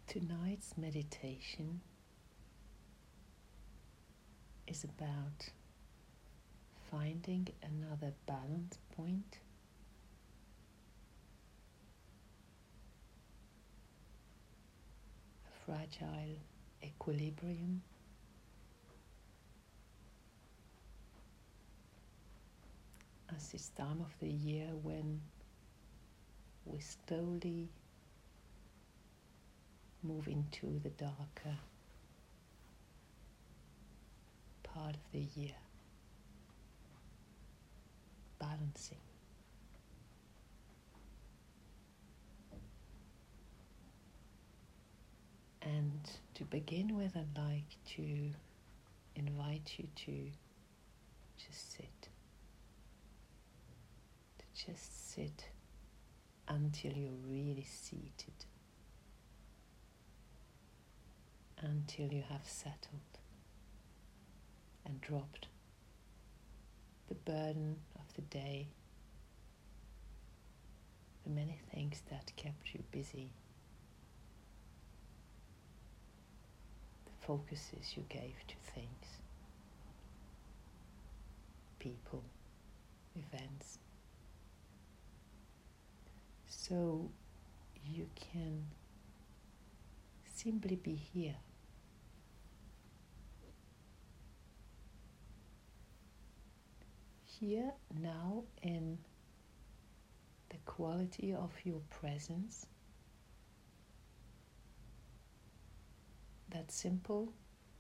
Tonight's meditation is about finding another balance point, a fragile equilibrium, as this time of the year when we slowly move into the darker part of the year, balancing. And to begin with, I'd like to invite you to just sit. To just sit until you're really seated, until you have settled and dropped the burden of the day, the many things that kept you busy, the focuses you gave to things, people, events. So you can simply be here. Here now in the quality of your presence, that simple,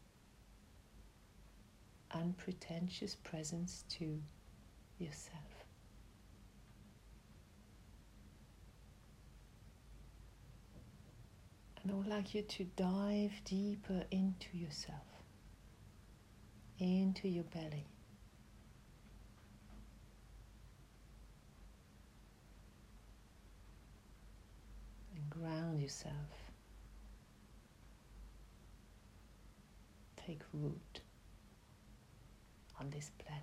unpretentious presence to yourself. And I would like you to dive deeper into yourself, into your belly. And ground yourself. Take root on this planet.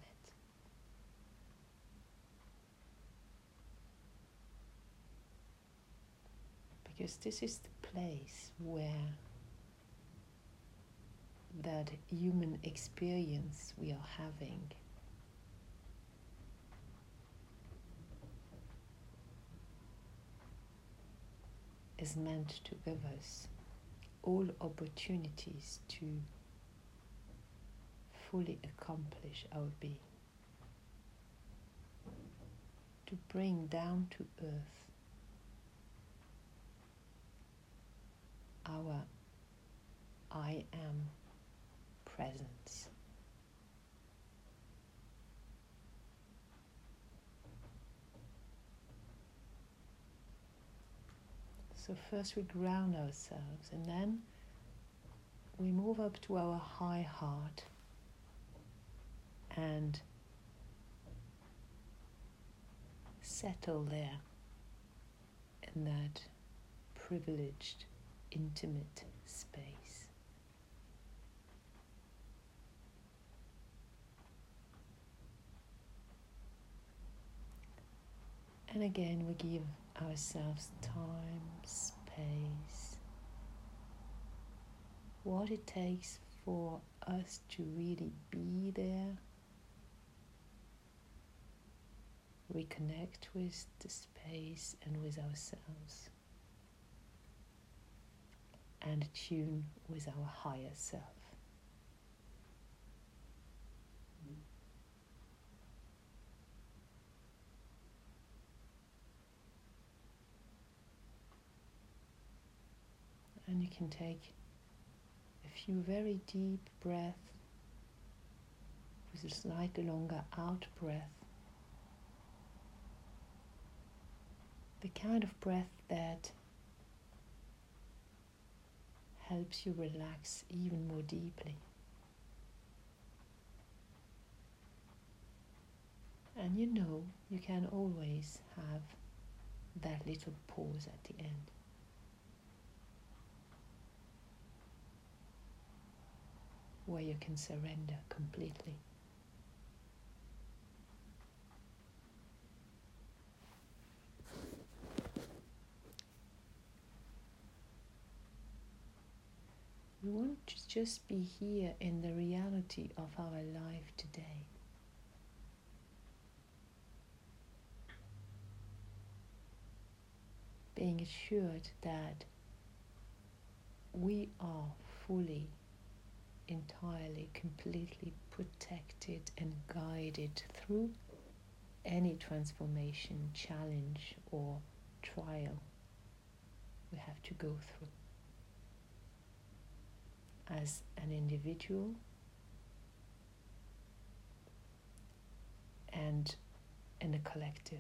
Because this is the place where that human experience we are having is meant to give us all opportunities to fully accomplish our being, to bring down to earth our I am presence. So first we ground ourselves, and then we move up to our high heart and settle there in that privileged, intimate space. And again, we give ourselves time, space, what it takes for us to really be there, reconnect with the space and with ourselves, and tune with our higher self. And you can take a few very deep breaths with a slightly longer out breath. The kind of breath that helps you relax even more deeply. And you know, you can always have that little pause at the end. Where you can surrender completely. just be here in the reality of our life today. Being assured that we are fully, entirely, completely protected and guided through any transformation, challenge, or trial we have to go through as an individual and in a collective.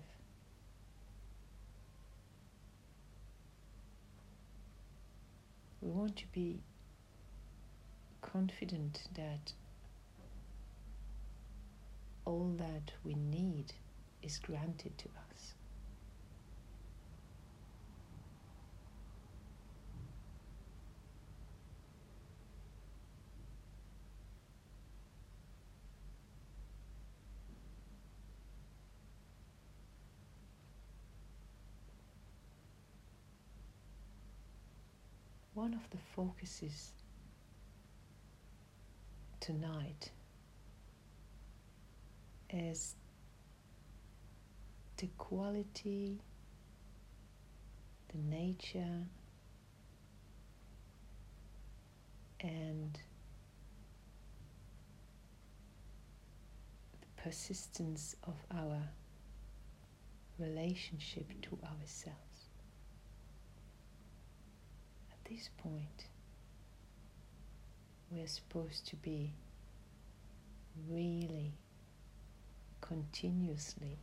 We want to be confident that all that we need is granted to us. One of the focuses tonight is the quality, the nature, and the persistence of our relationship to ourselves. At this point, we're supposed to be really continuously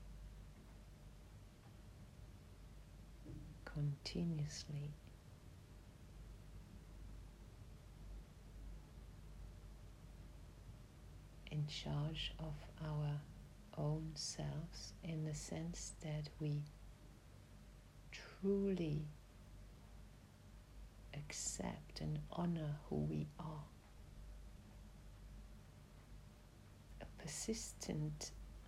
in charge of our own selves, in the sense that we truly accept and honor who we are. A persistent,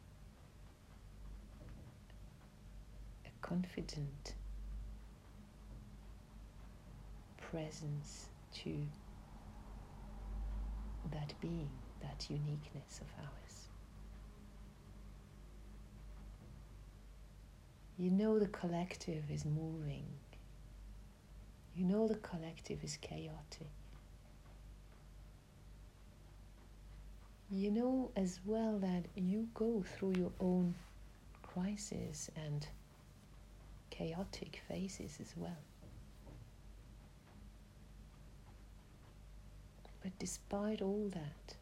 a confident presence to that being, that uniqueness of ours. You know the collective is moving. You know the collective is chaotic. You know as well that you go through your own crises and chaotic phases as well. But despite all that,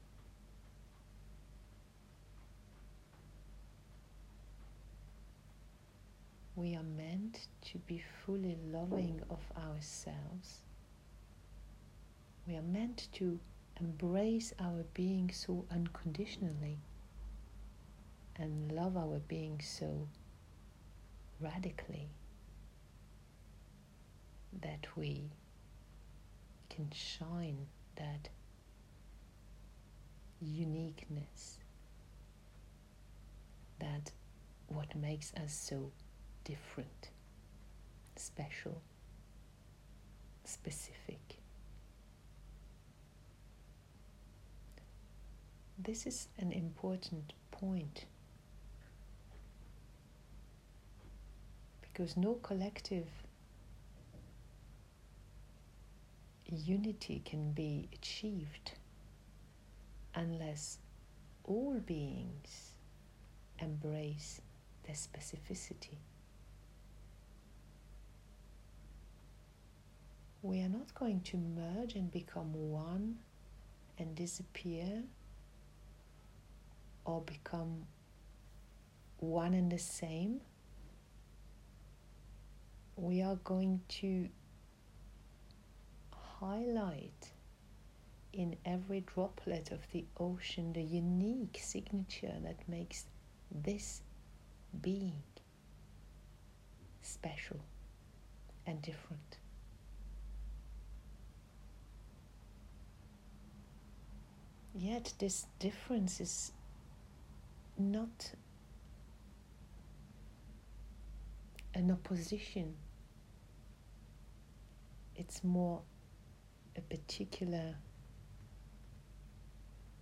we are meant to be fully loving of ourselves. We are meant to embrace our being so unconditionally and love our being so radically that we can shine that uniqueness, that what makes us so different, special, specific. This is an important point, because no collective unity can be achieved unless all beings embrace their specificity. We are not going to merge and become one and disappear, or become one and the same. We are going to highlight in every droplet of the ocean the unique signature that makes this being special and different. Yet this difference is not an opposition. It's more a particular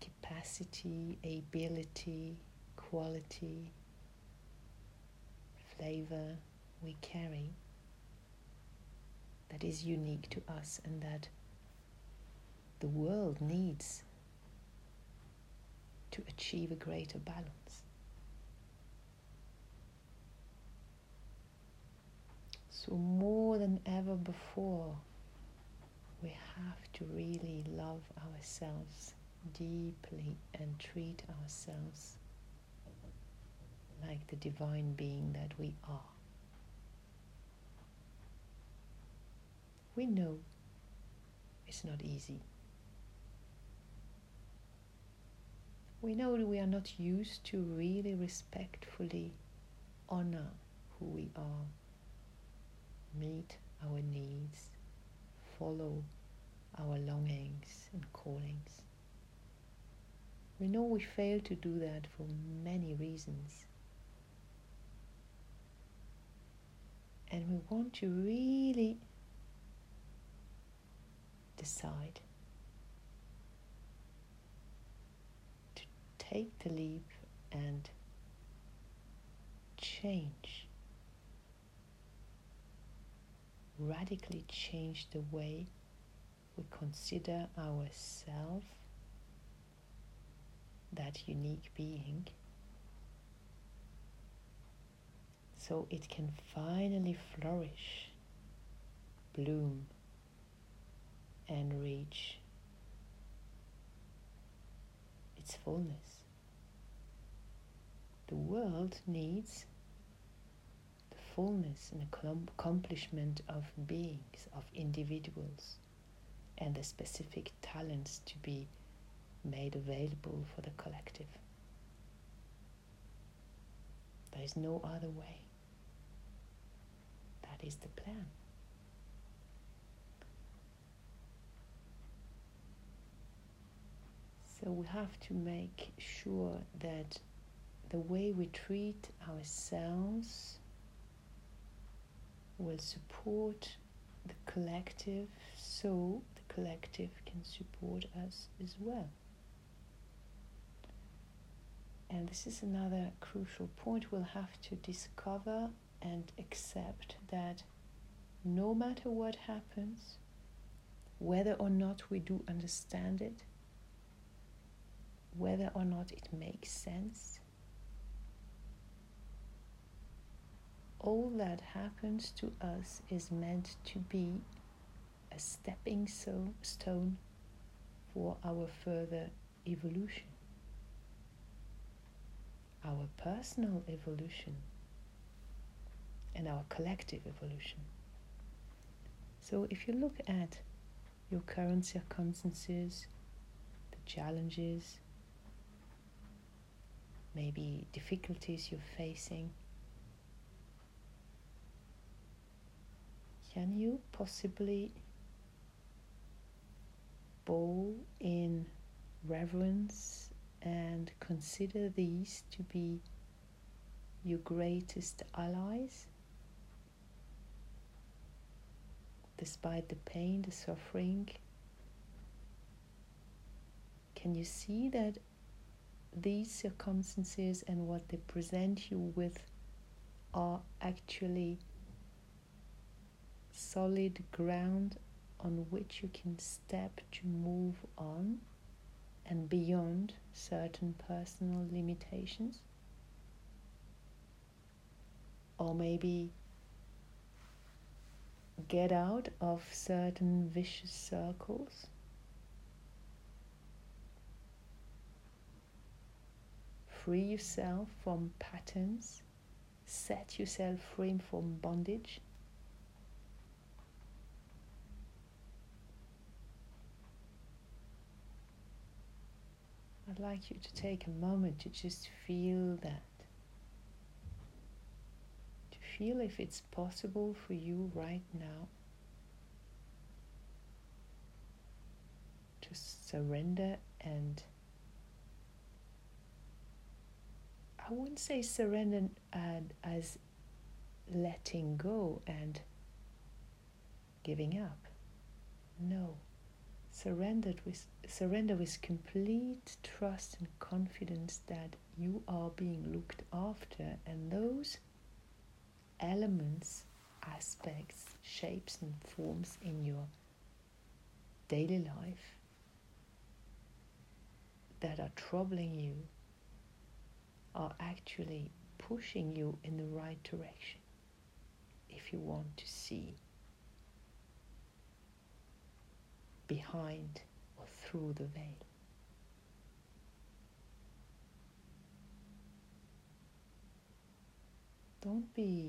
capacity, ability, quality, flavor we carry that is unique to us and that the world needs to achieve a greater balance. So more than ever before, we have to really love ourselves deeply and treat ourselves like the divine being that we are. We know it's not easy. We know that we are not used to really respectfully honor who we are, meet our needs, follow our longings and callings. We know we fail to do that for many reasons. And we want to really decide to take the leap and change, radically change the way we consider ourselves, that unique being, so it can finally flourish, bloom, and reach its fullness. The world needs the fullness and accomplishment of beings, of individuals, and the specific talents to be made available for the collective. There is no other way. That is the plan. So we have to make sure that the way we treat ourselves will support the collective, so the collective can support us as well. And this is another crucial point. We'll have to discover and accept that no matter what happens, whether or not we do understand it, whether or not it makes sense, all that happens to us is meant to be a stepping stone for our further evolution, our personal evolution, and our collective evolution. So if you look at your current circumstances, the challenges, maybe difficulties you're facing, can you possibly bow in reverence and consider these to be your greatest allies? Despite the pain, the suffering, can you see that these circumstances and what they present you with are actually solid ground on which you can step to move on and beyond certain personal limitations? Or maybe get out of certain vicious circles? Free yourself from patterns, set yourself free from bondage. I'd like you to take a moment to just feel that. To feel if it's possible for you right now to surrender, and I wouldn't say surrender as letting go and giving up. No. Surrender with complete trust and confidence that you are being looked after, and those elements, aspects, shapes and forms in your daily life that are troubling you are actually pushing you in the right direction if you want to see behind or through the veil. Don't be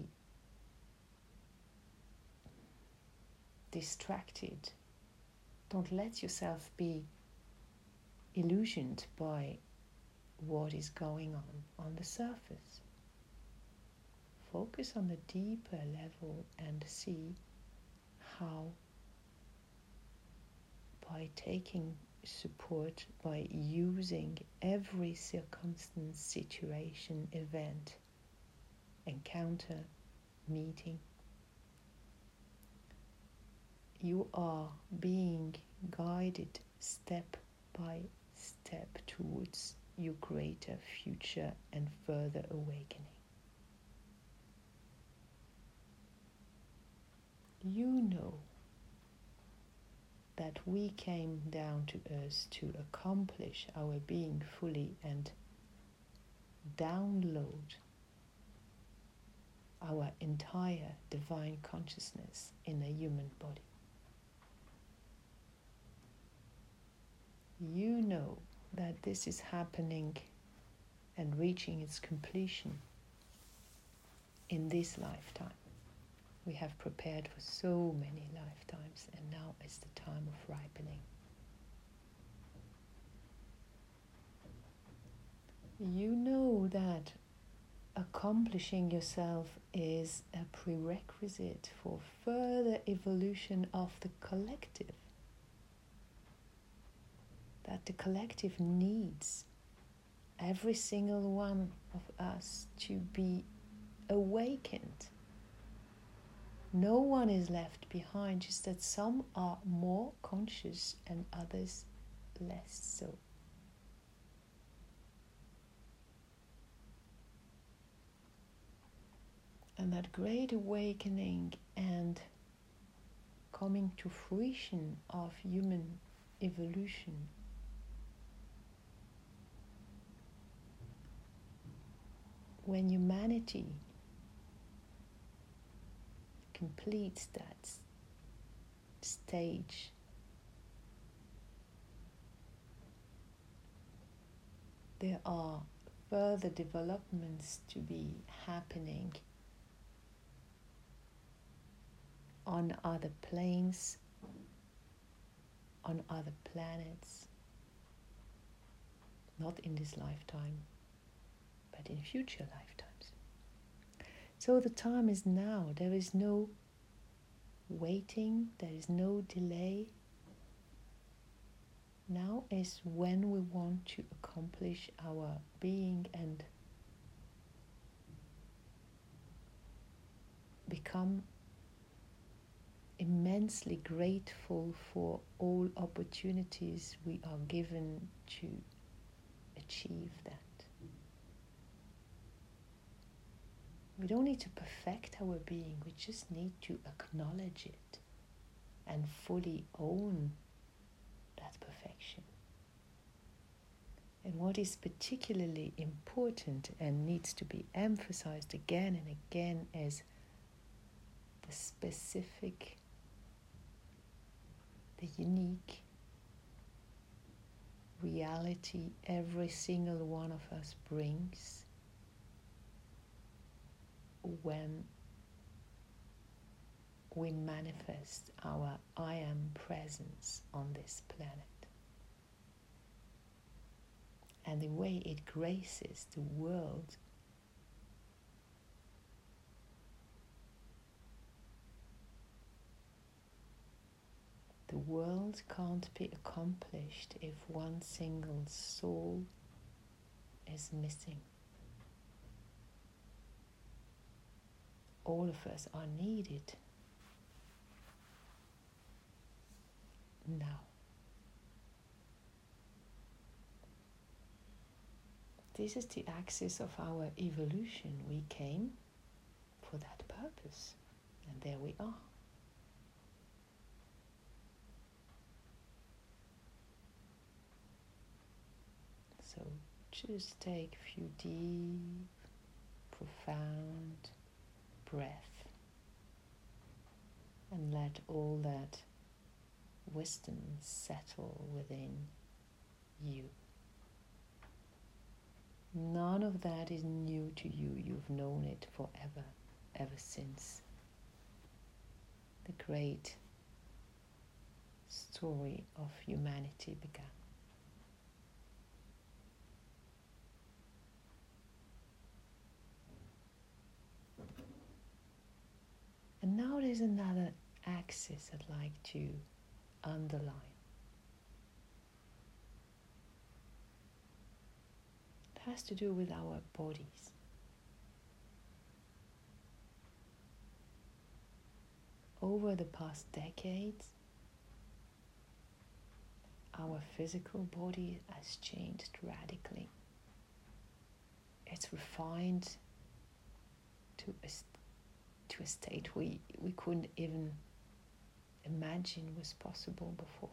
distracted. Don't let yourself be illusioned by what is going on the surface. Focus on the deeper level and see how, by taking support, by using every circumstance, situation, event, encounter, meeting, you are being guided step by step towards your greater future and further awakening. You know that we came down to earth to accomplish our being fully and download our entire divine consciousness in a human body. You know that this is happening and reaching its completion in this lifetime. We have prepared for so many lifetimes, and now is the time of ripening. You know that accomplishing yourself is a prerequisite for further evolution of the collective. That the collective needs every single one of us to be awakened. No one is left behind, just that some are more conscious and others less so. And that great awakening and coming to fruition of human evolution when humanity completes that stage, there are further developments to be happening on other planes, on other planets, not in this lifetime, but in future lifetimes. So the time is now. There is no waiting, there is no delay. Now is when we want to accomplish our being and become immensely grateful for all opportunities we are given to achieve that. We don't need to perfect our being, we just need to acknowledge it and fully own that perfection. And what is particularly important and needs to be emphasized again and again is the specific, the unique reality every single one of us brings when we manifest our I am presence on this planet. And the way it graces the world the world can't be accomplished if one single soul is missing. All of us are needed now. this is the axis of our evolution. We came for that purpose, and there we are. So just take a few deep, profound breaths and let all that wisdom settle within you. None of that is new to you. You've known it forever, ever since the great story of humanity began. And now there's another axis I'd like to underline. It has to do with our bodies. Over the past decades, our physical body has changed radically. It's refined to a state we couldn't even imagine was possible before.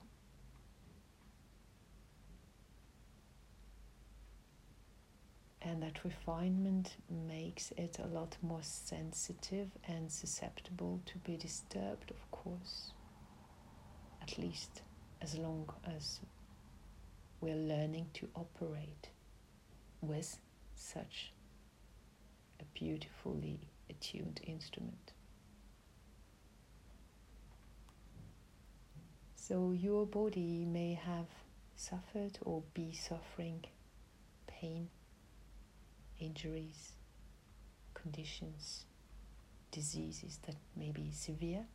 And that refinement makes it a lot more sensitive and susceptible to be disturbed, of course, at least as long as we're learning to operate with such a beautifully attuned instrument. So your body may have suffered or be suffering pain, injuries, conditions, diseases that may be severe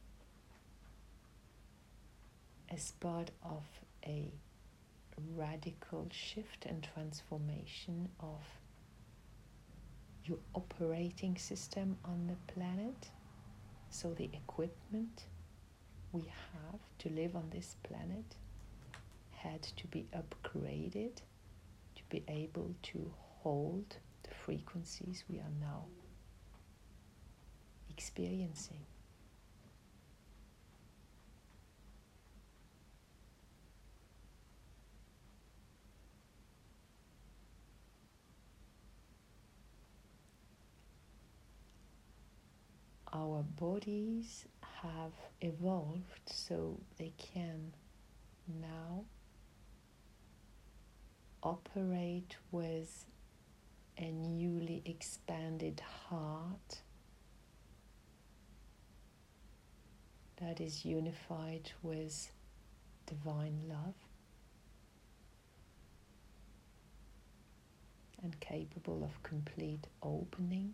as part of a radical shift and transformation of your operating system on the planet. So the equipment we have to live on this planet had to be upgraded to be able to hold the frequencies we are now experiencing. Our bodies have evolved so they can now operate with a newly expanded heart that is unified with divine love and capable of complete opening.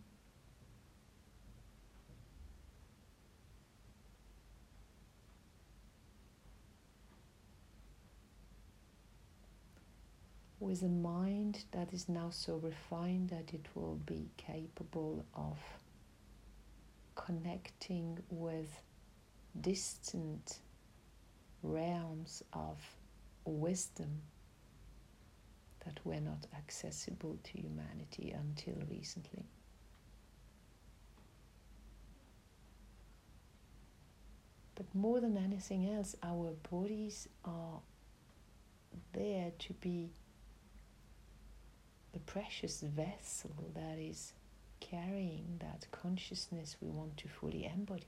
With a mind that is now so refined that it will be capable of connecting with distant realms of wisdom that were not accessible to humanity until recently. But more than anything else, our bodies are there to be the precious vessel that is carrying that consciousness we want to fully embody.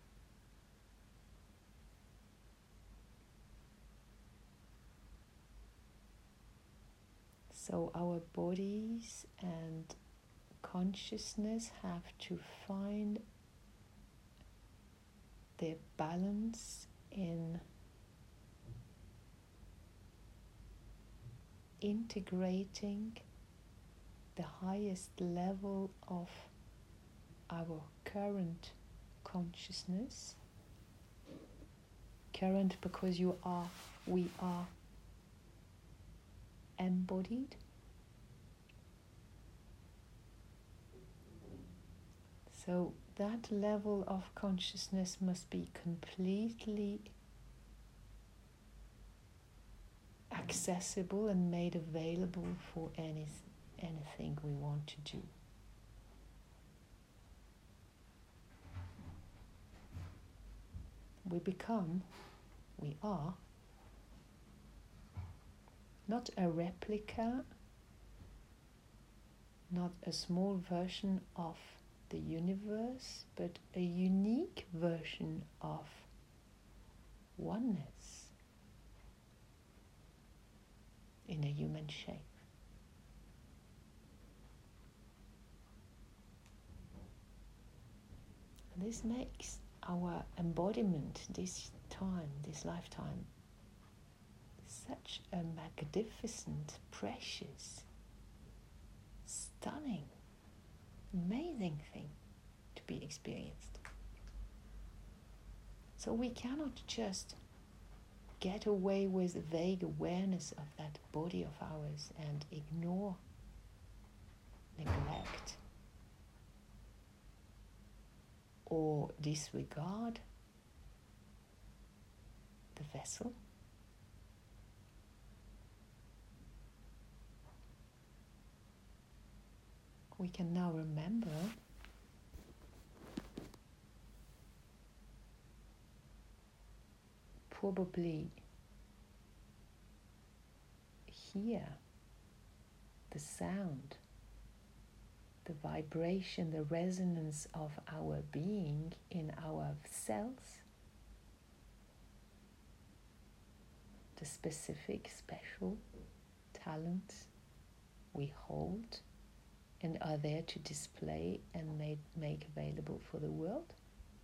So our bodies and consciousness have to find their balance in integrating the highest level of our current consciousness. Current because we are embodied. So that level of consciousness must be completely accessible and made available for anything we want to do. We are not a replica, not a small version of the universe, but a unique version of oneness in a human shape. And this makes our embodiment this time, this lifetime, such a magnificent, precious, stunning, amazing thing to be experienced. So we cannot just get away with vague awareness of that body of ours and ignore, neglect, or disregard the vessel. We can now remember probably hear the sound, the vibration, the resonance of our being in our cells, the specific, special talents we hold and are there to display and make available for the world.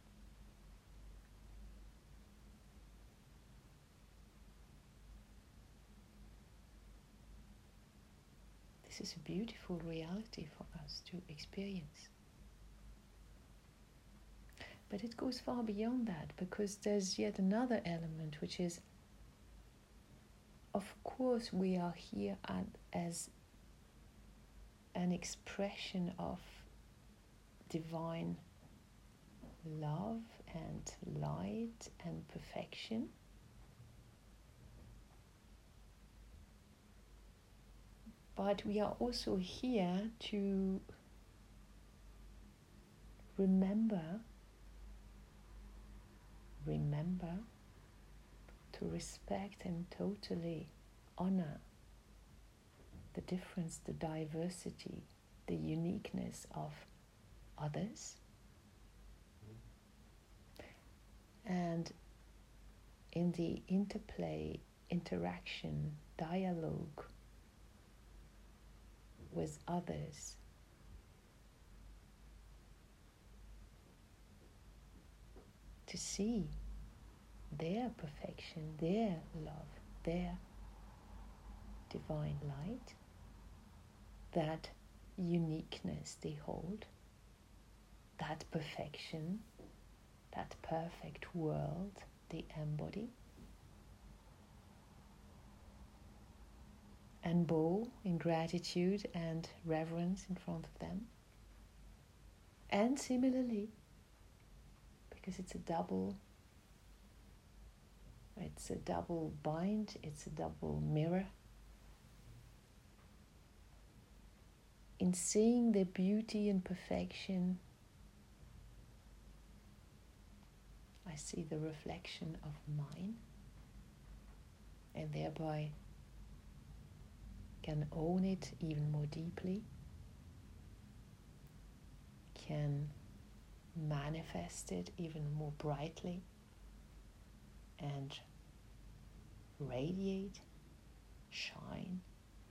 This is a beautiful reality for us to experience. But it goes far beyond that, because there's yet another element, which is, of course, we are here as an expression of divine love and light and perfection. But we are also here to remember, to respect and totally honor the difference, the diversity, the uniqueness of others. And in the interplay, interaction, dialogue with others, to see their perfection, their love, their divine light, that uniqueness they hold, that perfection, that perfect world they embody, and bow in gratitude and reverence in front of them. And similarly, because it's a double bind, it's a double mirror. In seeing their beauty and perfection, I see the reflection of mine, and thereby can own it even more deeply, can manifest it even more brightly, and radiate, shine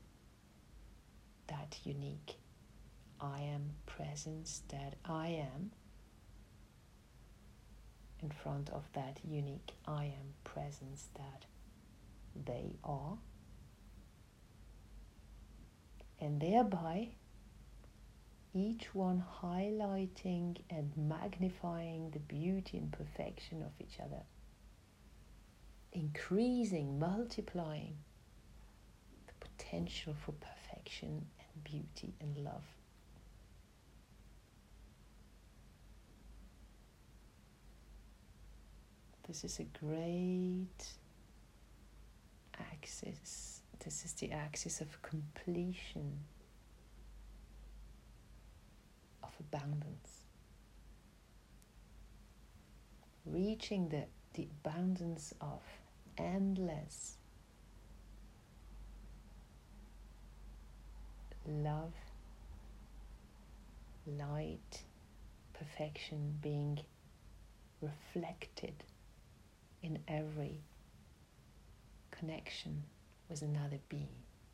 that unique I am presence that I am in front of that unique I am presence that they are, and thereby each one highlighting and magnifying the beauty and perfection of each other, increasing, multiplying the potential for perfection and beauty and love. This is a great axis. This is the axis of completion abundance. Reaching the abundance of endless love, light, perfection being reflected in every connection with another being.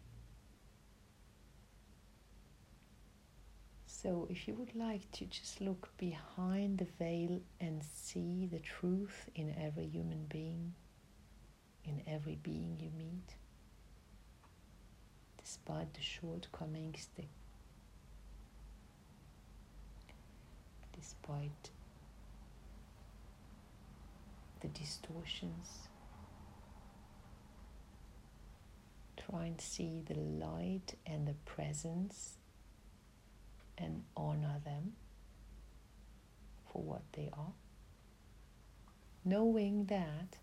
So if you would like to just look behind the veil and see the truth in every human being, in every being you meet, despite the shortcomings, despite the distortions, try and see the light and the presence and honor them for what they are, knowing that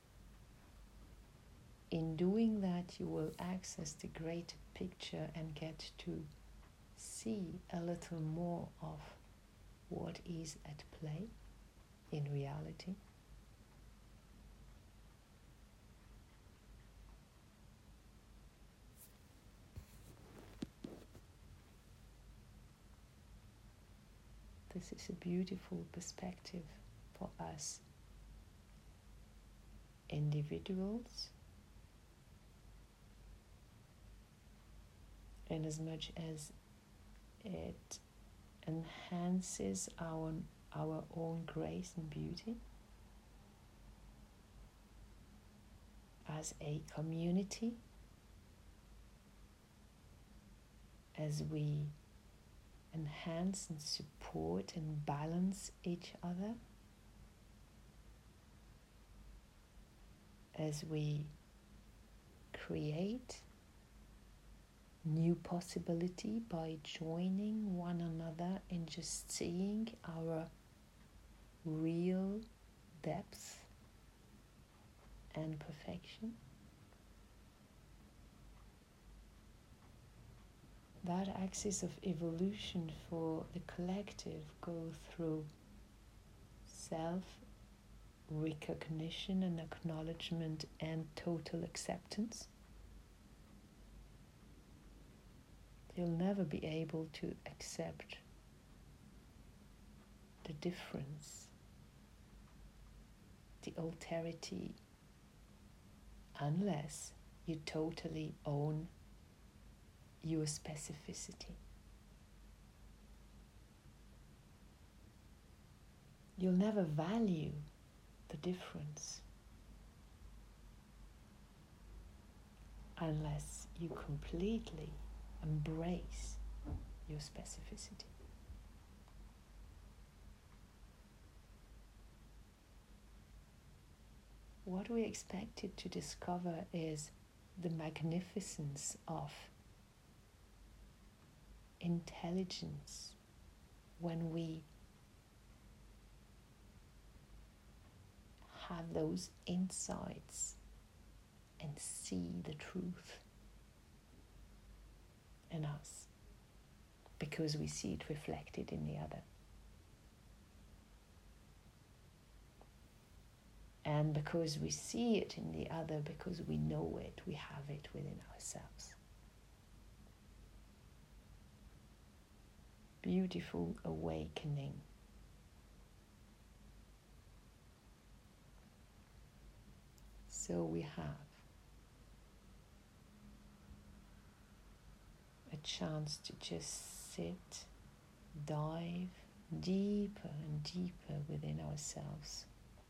in doing that you will access the greater picture and get to see a little more of what is at play in reality. This is a beautiful perspective for us individuals, and as much as it enhances our own grace and beauty, as a community, as we enhance and support and balance each other, as we create new possibility by joining one another in just seeing our real depth and perfection. That axis of evolution for the collective go through self-recognition and acknowledgement and total acceptance. You'll never be able to accept the difference, the alterity, unless you totally own your specificity. You'll never value the difference unless you completely embrace your specificity. What we expected to discover is the magnificence of intelligence when we have those insights and see the truth in us, because we see it reflected in the other. And because we see it in the other, because we know it, we have it within ourselves. Beautiful awakening. So we have a chance to just sit, dive deeper and deeper within ourselves.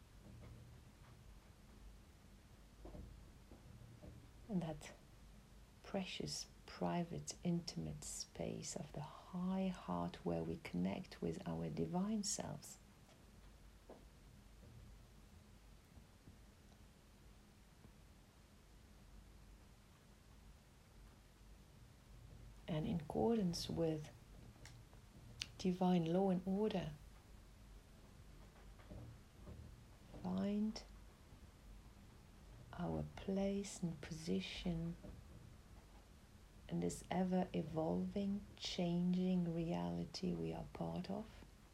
And that precious, private, intimate space of the high heart where we connect with our divine selves. And in accordance with divine law and order, find our place and position in this ever evolving, changing reality we are part of?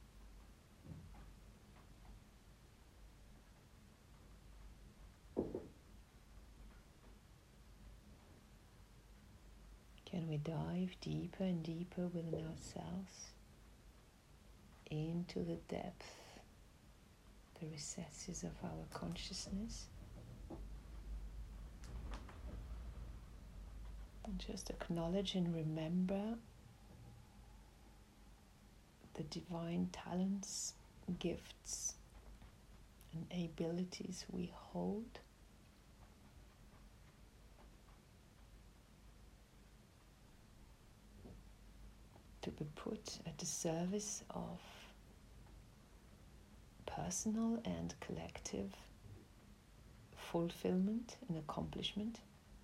Can we dive deeper and deeper within ourselves, into the depth, the recesses of our consciousness? And just acknowledge and remember the divine talents, gifts, and abilities we hold. To be put at the service of personal and collective fulfillment and accomplishment.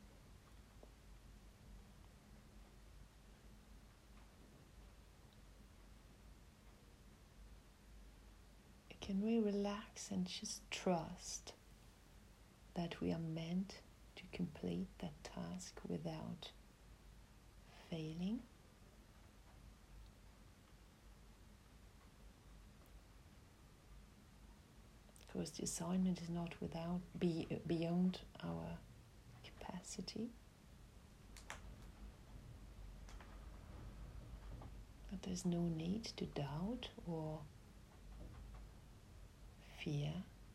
Can we relax and just trust that we are meant to complete that task without failing? Because the assignment is not beyond our capacity. But there's no need to doubt or fear.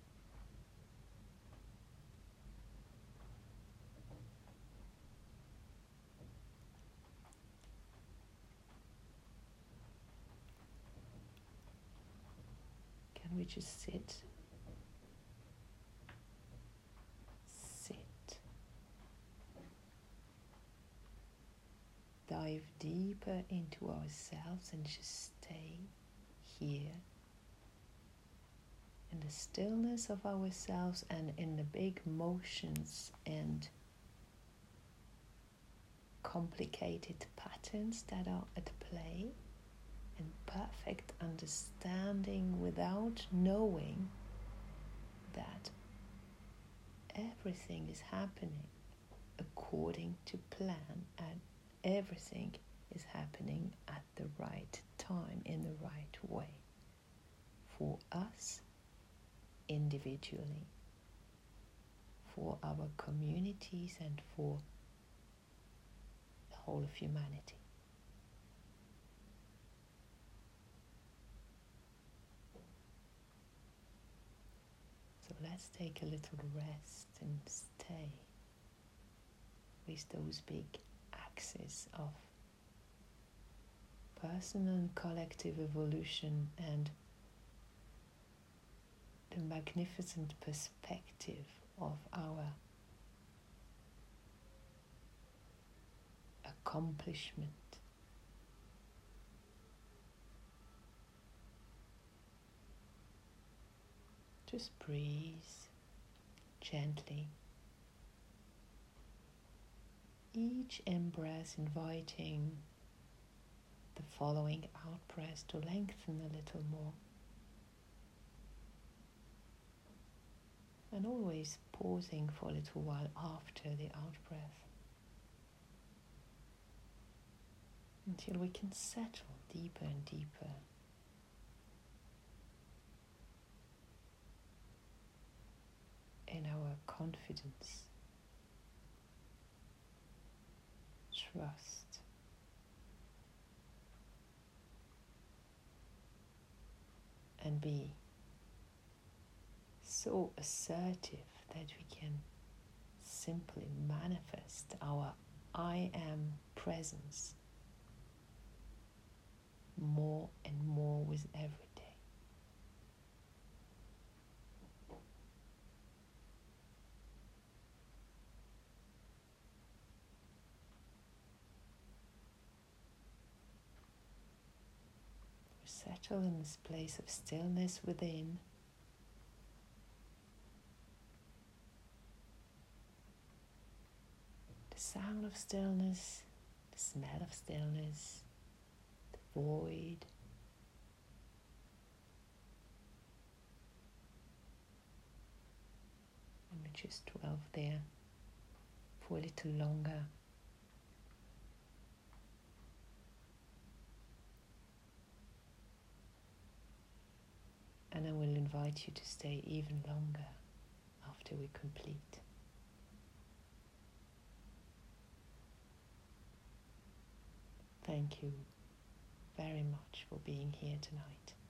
Can we just sit? Dive deeper into ourselves and just stay here in the stillness of ourselves and in the big motions and complicated patterns that are at play, and perfect understanding without knowing that everything is happening according to plan and everything is happening at the right time, in the right way, for us individually, for our communities, and for the whole of humanity. So let's take a little rest and stay with those big axes of personal and collective evolution and the magnificent perspective of our accomplishment. Just breathe gently. Each in-breath inviting the following out-breath to lengthen a little more. And always pausing for a little while after the out-breath, until we can settle deeper and deeper in our confidence, trust, and be so assertive that we can simply manifest our I am presence more and more with every day. We settle in this place of stillness within. The sound of stillness, the smell of stillness, the void. And we just dwell there for a little longer, invite you to stay even longer after we complete. Thank you very much for being here tonight.